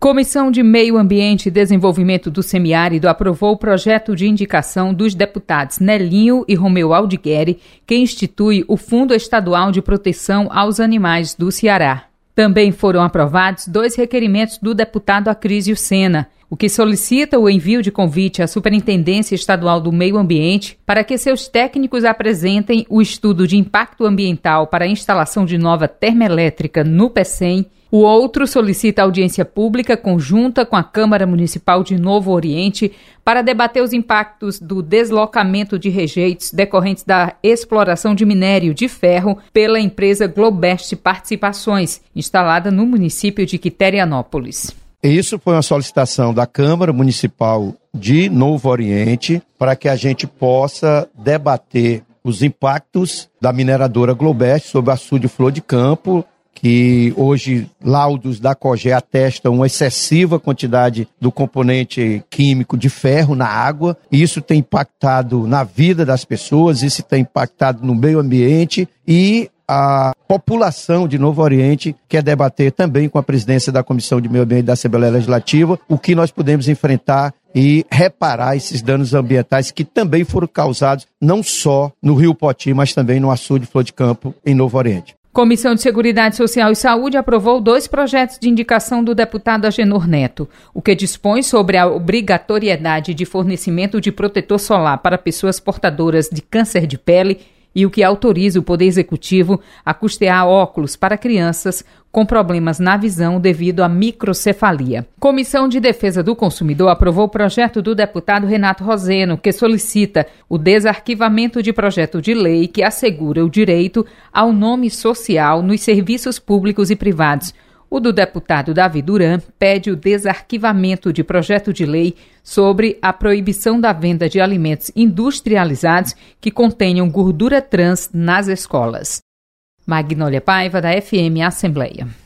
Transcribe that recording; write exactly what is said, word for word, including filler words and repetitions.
Comissão de Meio Ambiente e Desenvolvimento do Semiárido aprovou o projeto de indicação dos deputados Nelinho e Romeu Aldigueri, que institui o Fundo Estadual de Proteção aos Animais do Ceará. Também foram aprovados dois requerimentos do deputado Acrísio Sena, o que solicita o envio de convite à Superintendência Estadual do Meio Ambiente para que seus técnicos apresentem o estudo de impacto ambiental para a instalação de nova termoelétrica no Pecém. O outro solicita audiência pública conjunta com a Câmara Municipal de Novo Oriente para debater os impactos do deslocamento de rejeitos decorrentes da exploração de minério de ferro pela empresa Globest Participações, instalada no município de Quiterianópolis. Isso foi uma solicitação da Câmara Municipal de Novo Oriente para que a gente possa debater os impactos da mineradora Globest sobre o açude Flor de Campo, que hoje laudos da COGÉ atestam uma excessiva quantidade do componente químico de ferro na água. Isso tem impactado na vida das pessoas, isso tem impactado no meio ambiente e a população de Novo Oriente quer debater também com a presidência da Comissão de Meio Ambiente da Assembleia Legislativa o que nós podemos enfrentar e reparar esses danos ambientais que também foram causados não só no Rio Poti, mas também no açude Flor de Campo, em Novo Oriente. Comissão de Seguridade Social e Saúde aprovou dois projetos de indicação do deputado Agenor Neto, o que dispõe sobre a obrigatoriedade de fornecimento de protetor solar para pessoas portadoras de câncer de pele e o que autoriza o Poder Executivo a custear óculos para crianças com problemas na visão devido à microcefalia. Comissão de Defesa do Consumidor aprovou o projeto do deputado Renato Roseno, que solicita o desarquivamento de projeto de lei que assegura o direito ao nome social nos serviços públicos e privados. O do deputado Davi Duran pede o desarquivamento de projeto de lei sobre a proibição da venda de alimentos industrializados que contenham gordura trans nas escolas. Magnólia Paiva, da F M Assembleia.